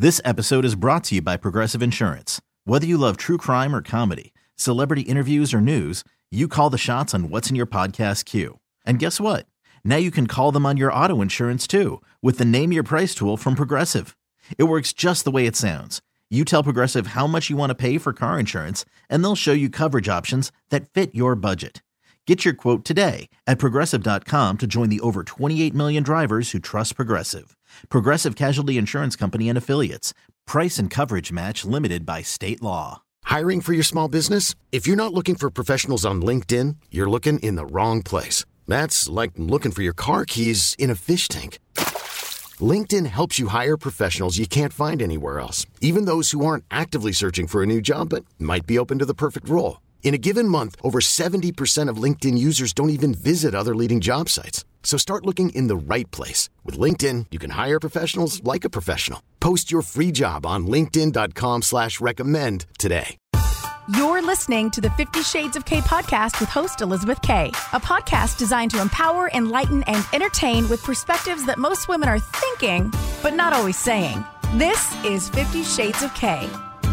This episode is brought to you by Progressive Insurance. Whether you love true crime or comedy, celebrity interviews or news, you call the shots on what's in your podcast queue. And guess what? Now you can call them on your auto insurance too with the Name Your Price tool from Progressive. It works just the way it sounds. You tell Progressive how much you want to pay for car insurance, and they'll show you coverage options that fit your budget. Get your quote today at Progressive.com to join the over 28 million drivers who trust Progressive. Progressive Casualty Insurance Company and Affiliates. Price and coverage match limited by state law. Hiring for your small business? If you're not looking for professionals on LinkedIn, you're looking in the wrong place. That's like looking for your car keys in a fish tank. LinkedIn helps you hire professionals you can't find anywhere else, even those who aren't actively searching for a new job but might be open to the perfect role. In a given month, over 70% of LinkedIn users don't even visit other leading job sites. So start looking in the right place. With LinkedIn, you can hire professionals like a professional. Post your free job on linkedin.com/recommend today. You're listening to the 50 Shades of K podcast with host Elizabeth K, a podcast designed to empower, enlighten, and entertain with perspectives that most women are thinking, but not always saying. This is 50 Shades of K.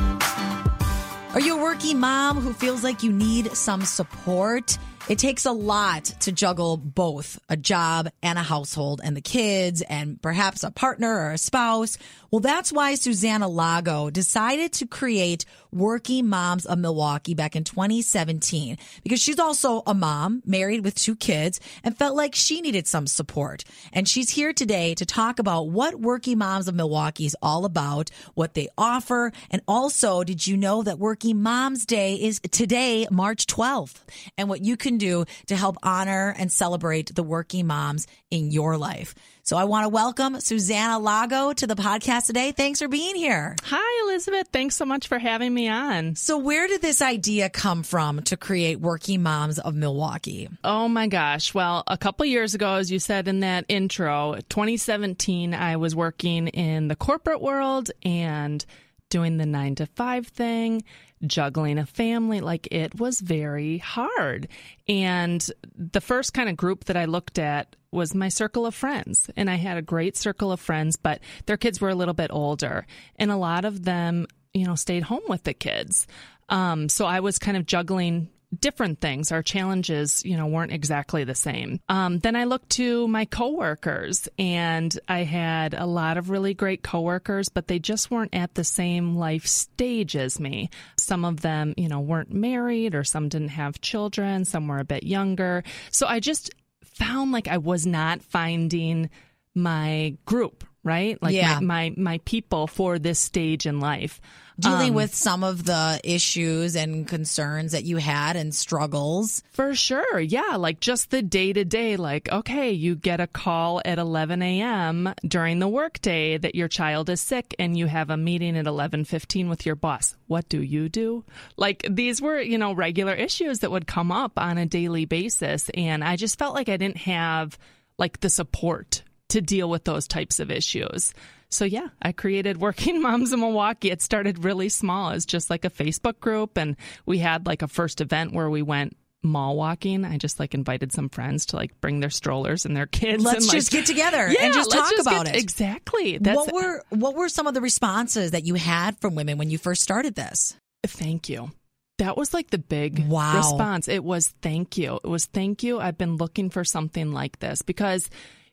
Are you a working mom who feels like you need some support? It takes a lot to juggle both a job and a household and the kids and perhaps a partner or a spouse. Well, that's why Susanna Lago decided to create Working Moms of Milwaukee back in 2017, because she's also a mom, married with 2 kids, and felt like she needed some support. And she's here today to talk about what Working Moms of Milwaukee is all about, what they offer, and also, did you know that Working Moms Day is today, March 12th, and what you can do to help honor and celebrate the working moms in your life. So I want to welcome Susanna Lago to the podcast today. Thanks for being here. Hi, Elizabeth. Thanks so much for having me on. So where did this idea come from to create Working Moms of Milwaukee? Oh, my gosh. Well, a couple years ago, as you said in that intro, 2017, I was working in the corporate world and doing the 9-to-5 thing, juggling a family. Like, it was very hard. And the first kind of group that I looked at was my circle of friends. And I had a great circle of friends, but their kids were a little bit older. And a lot of them, stayed home with the kids. So I was kind of juggling different things. Our challenges, weren't exactly the same. Then I looked to my coworkers, and I had a lot of really great coworkers, but they just weren't at the same life stage as me. Some of them, weren't married, or some didn't have children. Some were a bit younger. So I just found like I was not finding my group, right? Like my people for this stage in life. Dealing with some of the issues and concerns that you had and struggles. For sure. Yeah. Like just the day to day, like, okay, you get a call at 11 a.m. during the workday that your child is sick and you have a meeting at 11:15 with your boss. What do you do? Like these were, regular issues that would come up on a daily basis. And I just felt like I didn't have like the support to deal with those types of issues. So yeah, I created Working Moms of Milwaukee. It started really small as just like a Facebook group, and we had like a first event where we went mall walking. I just like invited some friends to like bring their strollers and their kids. Let's just get together and just talk about it. Exactly. What were some of the responses that you had from women when you first started this? Thank you. That was like the big response. It was thank you. It was thank you. I've been looking for something like this because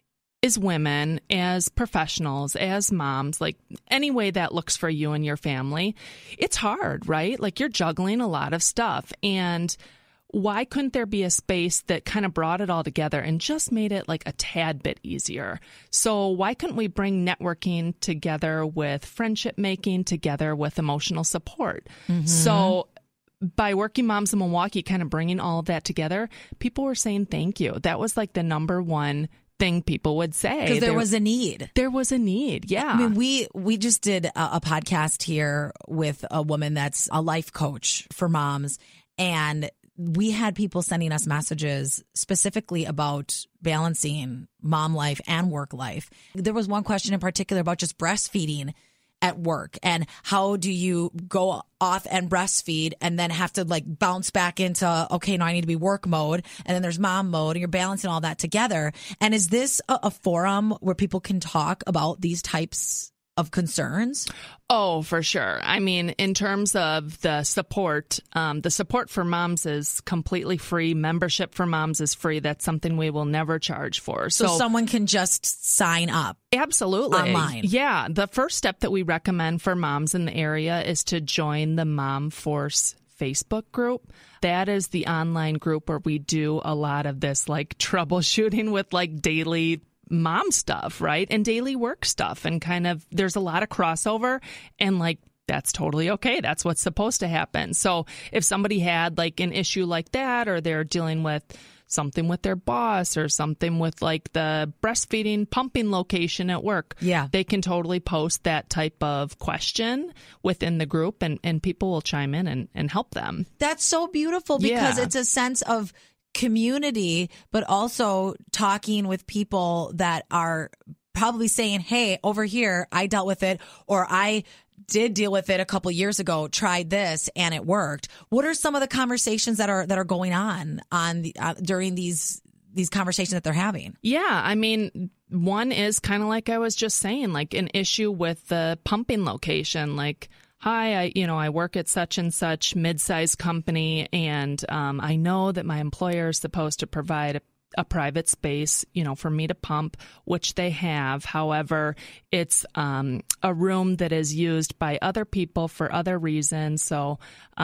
as women, as professionals, as moms, like any way that looks for you and your family, it's hard, right? Like you're juggling a lot of stuff. And why couldn't there be a space that kind of brought it all together and just made it like a tad bit easier? So why couldn't we bring networking together with friendship making together with emotional support? Mm-hmm. So by Working Moms in Milwaukee, kind of bringing all of that together, people were saying thank you. That was like the number one thing people would say. Because there was a need. There was a need, yeah. I mean, we just did a podcast here with a woman that's a life coach for moms, and we had people sending us messages specifically about balancing mom life and work life. There was one question in particular about just breastfeeding at work, and how do you go off and breastfeed and then have to like bounce back into, okay, now I need to be work mode, and then there's mom mode, and you're balancing all that together. And is this a forum where people can talk about these types of concerns? Oh, for sure. I mean, in terms of the support for moms is completely free. Membership for moms is free. That's something we will never charge for. So someone can just sign up. Absolutely. Online. Yeah. The first step that we recommend for moms in the area is to join the Mom Force Facebook group. That is the online group where we do a lot of this like troubleshooting with like daily mom stuff, right? And daily work stuff. And kind of there's a lot of crossover, and like that's totally okay. That's what's supposed to happen. So if somebody had like an issue like that, or they're dealing with something with their boss or something with like the breastfeeding pumping location at work, they can totally post that type of question within the group, and people will chime in and help them. That's so beautiful, because it's a sense of community, but also talking with people that are probably saying, hey, over here, I dealt with it, or I did deal with it a couple years ago, tried this and it worked. What are some of the conversations that are going on during these conversations that they're having? Yeah, I mean, one is kind of like I was just saying, like an issue with the pumping location, like, hi, I work at such and such mid-sized company, and I know that my employer is supposed to provide a private space, for me to pump, which they have. However, it's a room that is used by other people for other reasons. So,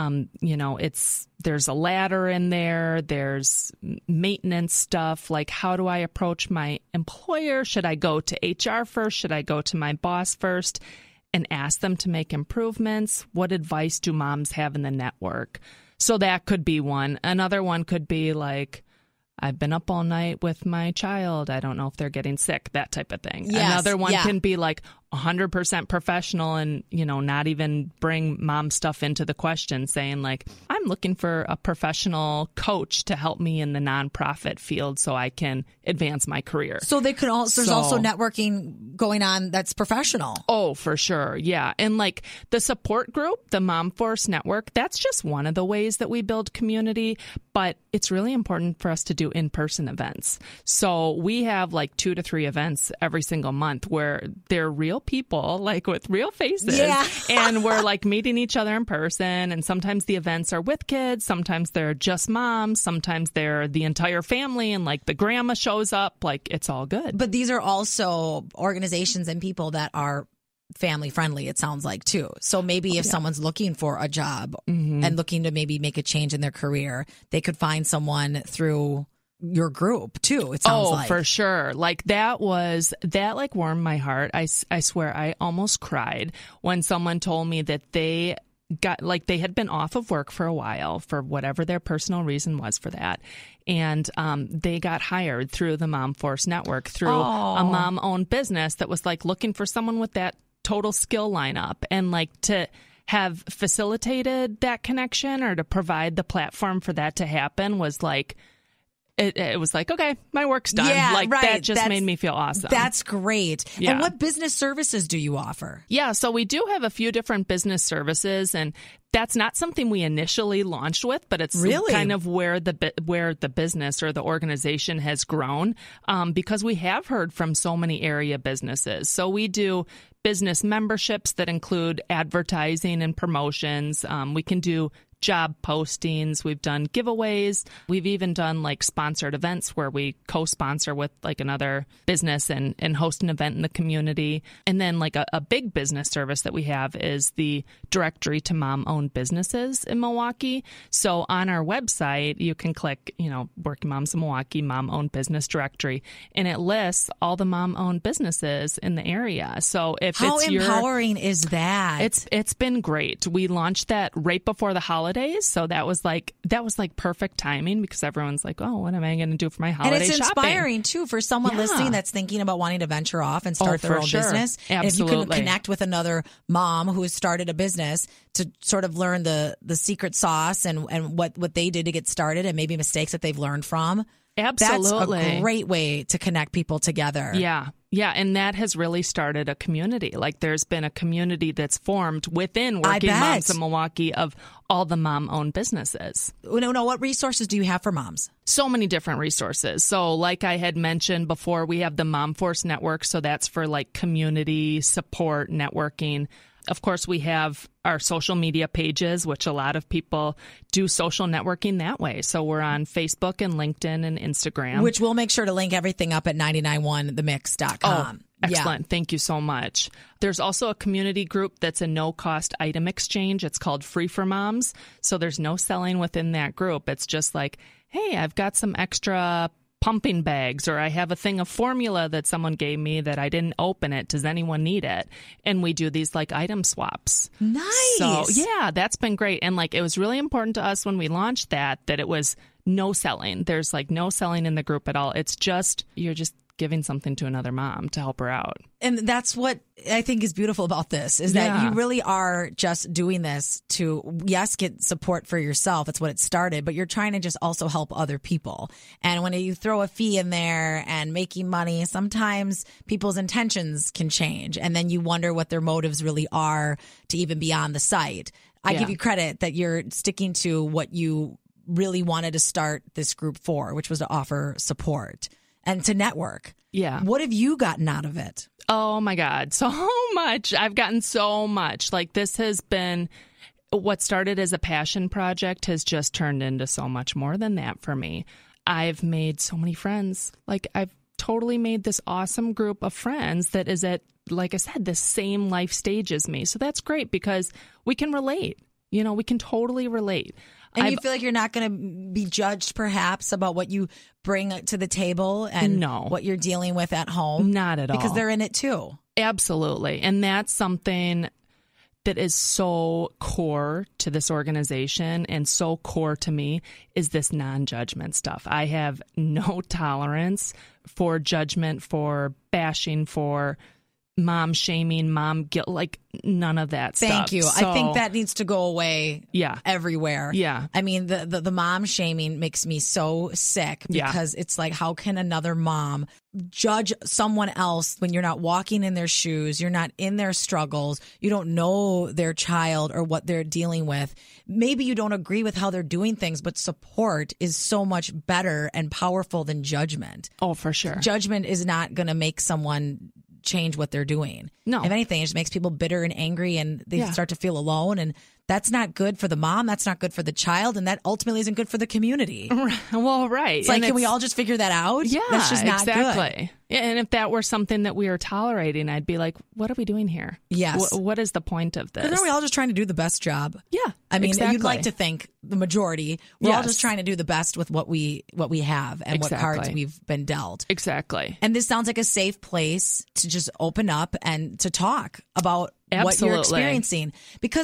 there's a ladder in there. There's maintenance stuff. Like, how do I approach my employer? Should I go to HR first? Should I go to my boss first and ask them to make improvements? What advice do moms have in the network? So that could be one. Another one could be like, I've been up all night with my child. I don't know if they're getting sick, that type of thing. Yes, another one can be like 100% professional and, not even bring mom stuff into the question, saying like, I'm looking for a professional coach to help me in the nonprofit field so I can advance my career. So they could also, there's also networking going on that's professional. Oh, for sure. Yeah. And like the support group, the Mom Force Network, that's just one of the ways that we build community, but it's really important for us to do in-person events. So we have like 2 to 3 events every single month where they're real people, like with real faces. Yeah. And we're like meeting each other in person. And sometimes the events are with kids. Sometimes they're just moms. Sometimes they're the entire family and like the grandma shows up. Like it's all good. But these are also organizations and people that are family friendly, it sounds like, too. So maybe if someone's looking for a job and looking to maybe make a change in their career, they could find someone through your group too, it sounds like. Oh, for sure. Like that like warmed my heart. I swear I almost cried when someone told me that they got, like, they had been off of work for a while for whatever their personal reason was for that. And they got hired through the Mom Force Network, through a mom-owned business that was like looking for someone with that total skill lineup, and like to have facilitated that connection or to provide the platform for that to happen was like, it was like, okay, my work's done. Yeah, like right. That made me feel awesome. That's great. Yeah. And what business services do you offer? Yeah, so we do have a few different business services, and that's not something we initially launched with, but it's really kind of where the business or the organization has grown, because we have heard from so many area businesses. So we do business memberships that include advertising and promotions. We can do job postings. We've done giveaways. We've even done like sponsored events where we co-sponsor with like another business and host an event in the community. And then like a big business service that we have is the directory to mom-owned businesses in Milwaukee. So on our website, you can click, Working Moms in Milwaukee, mom-owned business directory, and it lists all the mom-owned businesses in the area. So if how empowering is that? It's been great. We launched that right before the holidays. So that was like perfect timing, because everyone's like, oh, what am I going to do for my holiday shopping? And it's inspiring too for someone listening that's thinking about wanting to venture off and start their own business. Absolutely. And if you can connect with another mom who has started a business to sort of learn the secret sauce and what they did to get started and maybe mistakes that they've learned from. Absolutely. That's a great way to connect people together. Yeah. Yeah. And that has really started a community. Like there's been a community that's formed within Working Moms of Milwaukee of all the mom-owned businesses. No, what resources do you have for moms? So many different resources. So like I had mentioned before, we have the Mom Force Network. So that's for like community support, networking. Of course, we have our social media pages, which a lot of people do social networking that way. So we're on Facebook and LinkedIn and Instagram. Which we'll make sure to link everything up at 991themix.com. Oh, excellent. Yeah. Thank you so much. There's also a community group that's a no-cost item exchange. It's called Free for Moms. So there's no selling within that group. It's just like, hey, I've got some extra pumping bags, or I have a thing of formula that someone gave me that I didn't open it. Does anyone need it? And we do these like item swaps. Nice. So yeah, that's been great. And like, it was really important to us when we launched that it was no selling. There's like no selling in the group at all. It's just, you're just giving something to another mom to help her out. And that's what I think is beautiful about this, is that you really are just doing this to, yes, get support for yourself. That's what it started, but you're trying to just also help other people. And when you throw a fee in there and making money, sometimes people's intentions can change. And then you wonder what their motives really are to even be on the site. I give you credit that you're sticking to what you really wanted to start this group for, which was to offer support and to network. Yeah. What have you gotten out of it? Oh my God, so much. I've gotten so much. Like this has been, what started as a passion project has just turned into so much more than that for me. I've made so many friends. Like I've totally made this awesome group of friends that is at, like I said, the same life stage as me. So that's great because we can relate. You know, we can totally relate. And you feel like you're not going to be judged, perhaps, about what you bring to the table and what you're dealing with at home? Not at all. Because they're in it too. Absolutely. And that's something that is so core to this organization and so core to me is this non-judgment stuff. I have no tolerance for judgment, for bashing, for mom shaming, mom guilt, like none of that stuff. Thank you. So, I think that needs to go away everywhere. Yeah. I mean, the mom shaming makes me so sick because it's like, how can another mom judge someone else when you're not walking in their shoes, you're not in their struggles, you don't know their child or what they're dealing with. Maybe you don't agree with how they're doing things, but support is so much better and powerful than judgment. Oh, for sure. Judgment is not going to make someone change what they're doing. No. If anything, it just makes people bitter and angry and they start to feel alone. And that's not good for the mom. That's not good for the child. And that ultimately isn't good for the community. Well, right. It's like, can we all just figure that out? Yeah, that's just not exactly. good. Yeah, and if that were something that we were tolerating, I'd be like, what are we doing here? Yes. What is the point of this? But aren't we all just trying to do the best job? Yeah. I mean, you'd like to think the majority. We're all just trying to do the best with what we have and what cards we've been dealt. Exactly. And this sounds like a safe place to just open up and to talk about what you're experiencing. Because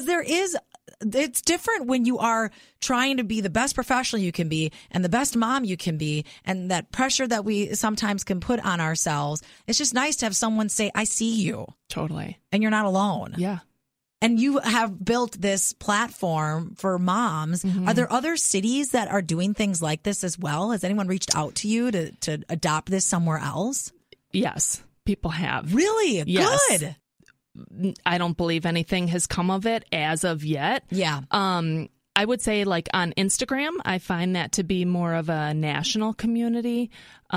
it's different when you are trying to be the best professional you can be and the best mom you can be, and that pressure that we sometimes can put on ourselves. It's just nice to have someone say, I see you. Totally. And you're not alone. Yeah. And you have built this platform for moms. Mm-hmm. Are there other cities that are doing things like this as well? Has anyone reached out to you to adopt this somewhere else? Yes, people have. Really? Yes. Good. I don't believe anything has come of it as of yet. Yeah. I would say like on Instagram, I find that to be more of a national community.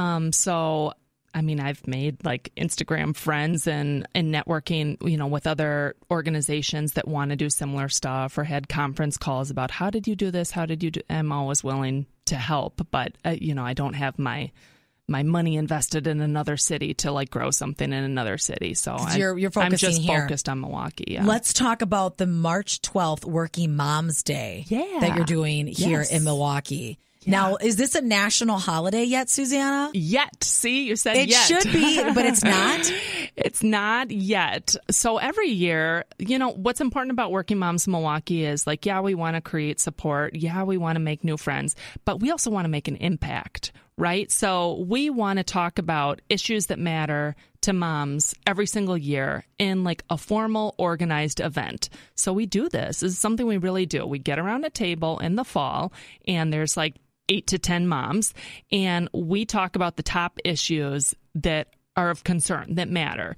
So, I mean, I've made like Instagram friends and networking, you know, with other organizations that want to do similar stuff, or had conference calls about how did you do this? How did you do? I'm always willing to help, but you know, I don't have my money invested in another city to like grow something in another city. So you're focusing I'm just here. focused on Milwaukee. Yeah. Let's talk about the March 12th Working Moms Day that you're doing here in Milwaukee. Yeah. Now, is this a national holiday yet, Susanna? Yet. See, you said yet. It should be, but it's not? It's not yet. So every year, you know, what's important about Working Moms in Milwaukee is like, yeah, we want to create support. Yeah, we want to make new friends, but we also want to make an impact, right? So we want to talk about issues that matter to moms every single year in like a formal, organized event. So we do this. This is something we really do. We get around a table in the fall and there's like 8 to 10 moms, and we talk about the top issues that are of concern, that matter.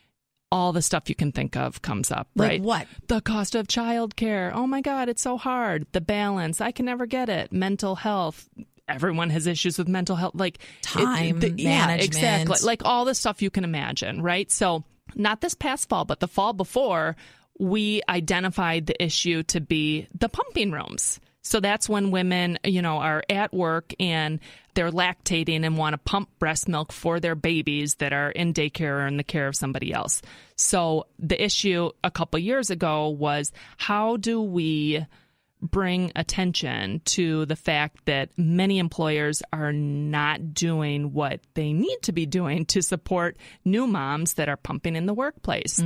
All the stuff you can think of comes up, right? Like what? The cost of childcare. Oh my God, it's so hard. The balance. I can never get it. Mental health. Everyone has issues with mental health. Like time management. Yeah, exactly. Like all the stuff you can imagine, right? So not this past fall, but the fall before, we identified the issue to be the pumping rooms. So that's when women, are at work and they're lactating and want to pump breast milk for their babies that are in daycare or in the care of somebody else. So the issue a couple years ago was, how do we bring attention to the fact that many employers are not doing what they need to be doing to support new moms that are pumping in the workplace.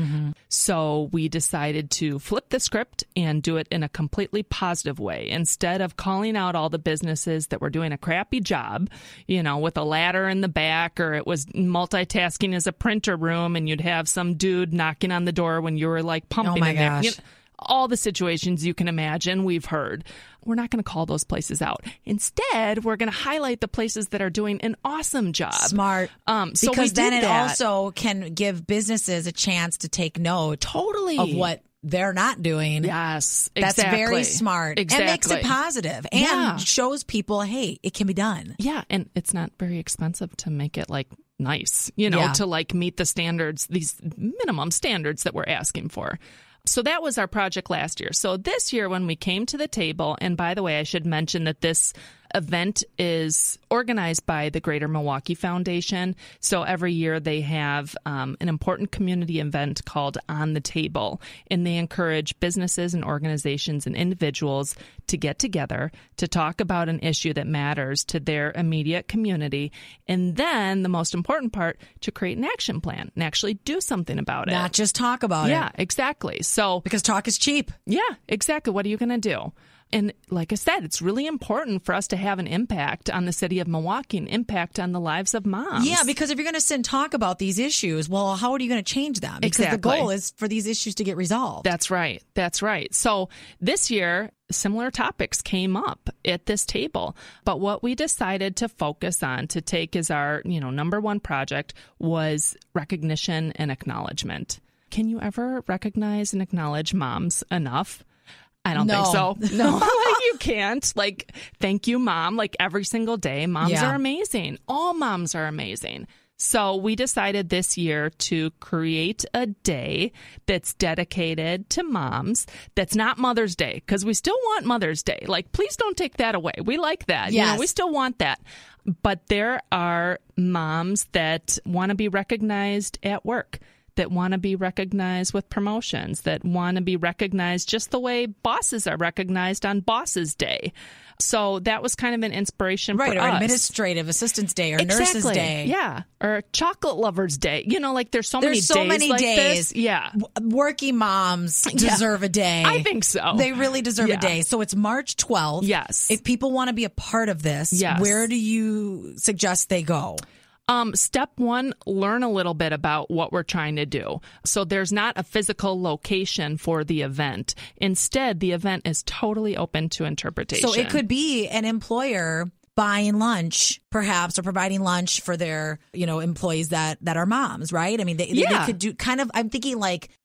So we decided to flip the script and do it in a completely positive way. Instead of calling out all the businesses that were doing a crappy job, with a ladder in the back, or it was multitasking as a printer room and you'd have some dude knocking on the door when you were like pumping in there. All the situations you can imagine, we've heard. We're not going to call those places out. Instead, we're going to highlight the places that are doing an awesome job. Smart. So because then it that. Also can give businesses a chance to take note Totally. of what they're not doing. Yes, That's exactly. very smart. Exactly. And makes it positive and shows people, hey, it can be done. Yeah, and it's not very expensive to make it nice, to meet the standards, these minimum standards that we're asking for. So that was our project last year. So this year when we came to the table, and by the way, I should mention that this event is organized by the Greater Milwaukee Foundation. So every year they have an important community event called On the Table, and they encourage businesses and organizations and individuals to get together to talk about an issue that matters to their immediate community. And then the most important part, to create an action plan and actually do something about it. Not just talk about it. Yeah, exactly. So because talk is cheap. Yeah, exactly. What are you going to do? And like I said, it's really important for us to have an impact on the city of Milwaukee, an impact on the lives of moms. Yeah, because if you're going to sit and talk about these issues, well, how are you going to change them? Because the goal is for these issues to get resolved. That's right. That's right. So this year, similar topics came up at this table. But what we decided to focus on, to take as our, number one project, was recognition and acknowledgement. Can you ever recognize and acknowledge moms enough? I don't think so. No, you can't. Thank you, Mom. Every single day, moms are amazing. All moms are amazing. So we decided this year to create a day that's dedicated to moms. That's not Mother's Day, because we still want Mother's Day. Please don't take that away. We like that. Yes. We still want that. But there are moms that want to be recognized at work, that want to be recognized with promotions, that want to be recognized just the way bosses are recognized on Bosses Day. So that was kind of an inspiration for us. Right, or Administrative Assistants Day, or Nurses Day. Yeah, or Chocolate Lovers Day. There's so many days. This. Yeah. Working moms deserve a day. I think so. They really deserve a day. So it's March 12th. Yes. If people want to be a part of this, where do you suggest they go? Step one, learn a little bit about what we're trying to do. So there's not a physical location for the event. Instead, the event is totally open to interpretation. So it could be an employer buying lunch, perhaps, or providing lunch for their, employees that are moms, right? I mean, they could do kind of, I'm thinking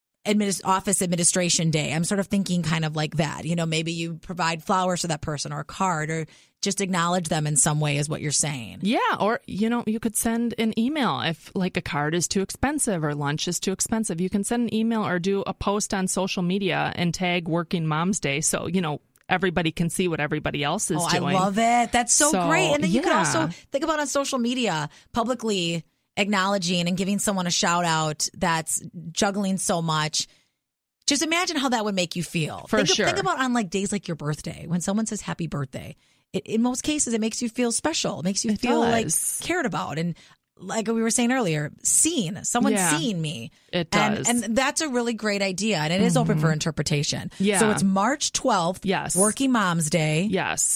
office administration day. I'm sort of thinking kind of like that. Maybe you provide flowers to that person, or a card, or just acknowledge them in some way, is what you're saying. Yeah. Or, you could send an email if a card is too expensive or lunch is too expensive. You can send an email or do a post on social media and tag Working Moms Day. So, everybody can see what everybody else is doing. I love it. That's so great. And then you can also think about on social media, publicly acknowledging and giving someone a shout out that's juggling so much. Just imagine how that would make you feel. Think about on days like your birthday, when someone says happy birthday. In most cases, it makes you feel special. It makes you feel cared about. And like we were saying earlier, seen. Someone's seeing me. It does. And that's a really great idea. And it is open for interpretation. Yeah. So it's March 12th. Yes. Working Moms Day. Yes.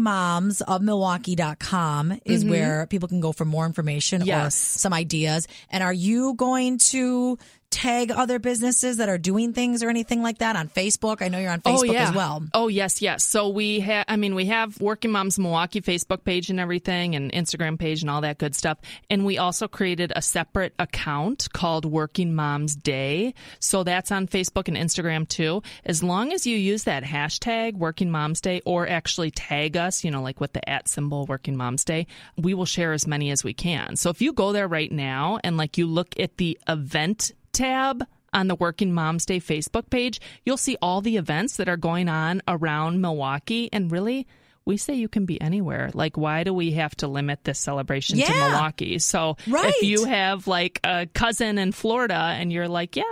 WorkingMomsOfMilwaukee.com is where people can go for more information or some ideas. And are you going to tag other businesses that are doing things or anything like that on Facebook? I know you're on Facebook as well. Oh, yes. So we have Working Moms Milwaukee Facebook page and everything, and Instagram page and all that good stuff. And we also created a separate account called Working Moms Day. So that's on Facebook and Instagram too. As long as you use that hashtag Working Moms Day, or actually tag us, like with the @ symbol Working Moms Day, we will share as many as we can. So if you go there right now and you look at the event tab on the Working Moms Day Facebook page, you'll see all the events that are going on around Milwaukee. And really, we say you can be anywhere. Why do we have to limit this celebration to Milwaukee? So if you have a cousin in Florida and you're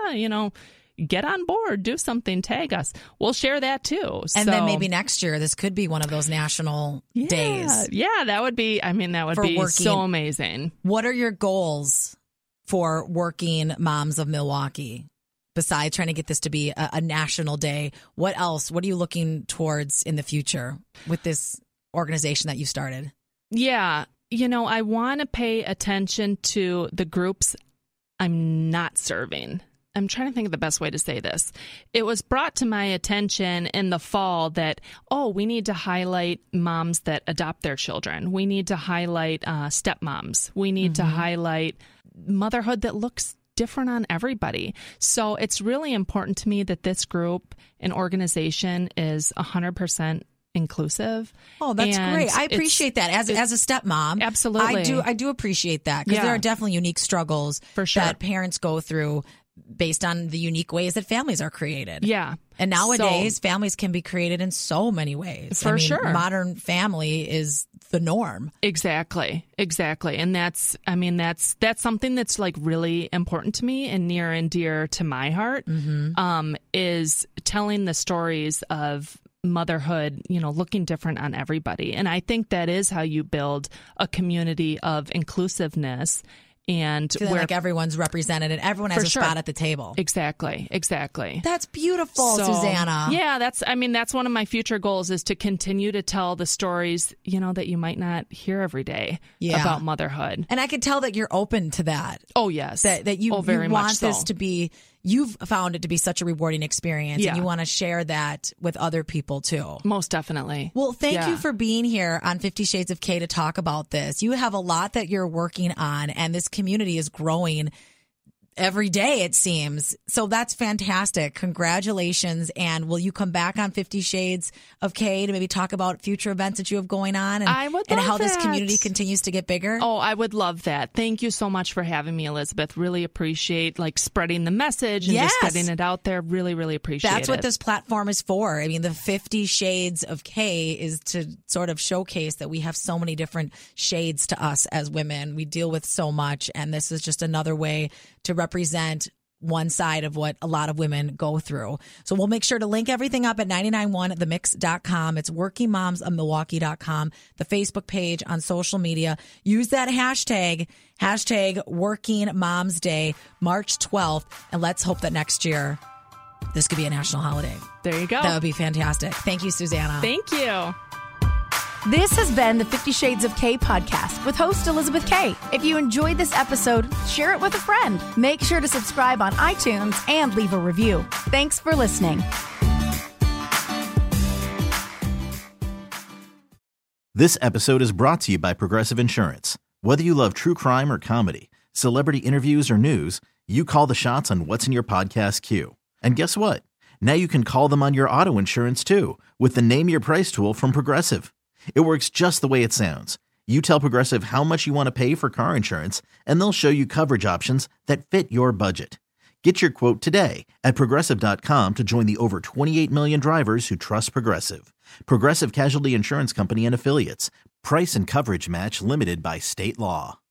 get on board, do something, tag us, we'll share that too. And then maybe next year, this could be one of those national days. Yeah, that would be, so amazing. What are your goals for Working Moms of Milwaukee? Besides trying to get this to be a national day, what else? What are you looking towards in the future with this organization that you started? Yeah, I want to pay attention to the groups I'm not serving. I'm trying to think of the best way to say this. It was brought to my attention in the fall that, we need to highlight moms that adopt their children. We need to highlight stepmoms. We need to highlight motherhood that looks different on everybody. So it's really important to me that this group and organization is 100% inclusive. Oh, that's great. I appreciate that as a stepmom. Absolutely. I do appreciate that, because there are definitely unique struggles for sure that parents go through based on the unique ways that families are created. Yeah. And nowadays, families can be created in so many ways. For sure. Modern family is the norm. Exactly. And that's something that's really important to me and near and dear to my heart, is telling the stories of motherhood, looking different on everybody. And I think that is how you build a community of inclusiveness. And where everyone's represented and everyone has a spot at the table. Exactly. That's beautiful, Susanna. Yeah, that's one of my future goals, is to continue to tell the stories, that you might not hear every day about motherhood. And I can tell that you're open to that. Oh, yes. That you want this to be, you've found it to be such a rewarding experience, and you want to share that with other people too. Most definitely. Well, thank you for being here on 50 Shades of K to talk about this. You have a lot that you're working on, and this community is growing every day, it seems. So that's fantastic. Congratulations. And will you come back on 50 Shades of K to maybe talk about future events that you have going on, and, I would and love how that. this community continues to get bigger? Oh, I would love that. Thank you so much for having me, Elizabeth. Really appreciate spreading the message and just getting it out there. Really, really appreciate it. That's what this platform is for. I mean, the 50 Shades of K is to sort of showcase that we have so many different shades to us as women. We deal with so much, and this is just another way to represent one side of what a lot of women go through. So we'll make sure to link everything up at 991themix.com. It's workingmomsofmilwaukee.com, the Facebook page, on social media. Use that hashtag Working Moms Day, March 12th. And let's hope that next year this could be a national holiday. There you go. That would be fantastic. Thank you, Susanna. Thank you. This has been the 50 Shades of K podcast with host Elizabeth K. If you enjoyed this episode, share it with a friend. Make sure to subscribe on iTunes and leave a review. Thanks for listening. This episode is brought to you by Progressive Insurance. Whether you love true crime or comedy, celebrity interviews or news, you call the shots on what's in your podcast queue. And guess what? Now you can call them on your auto insurance too, with the Name Your Price tool from Progressive. It works just the way it sounds. You tell Progressive how much you want to pay for car insurance, and they'll show you coverage options that fit your budget. Get your quote today at Progressive.com to join the over 28 million drivers who trust Progressive. Progressive Casualty Insurance Company and Affiliates. Price and coverage match limited by state law.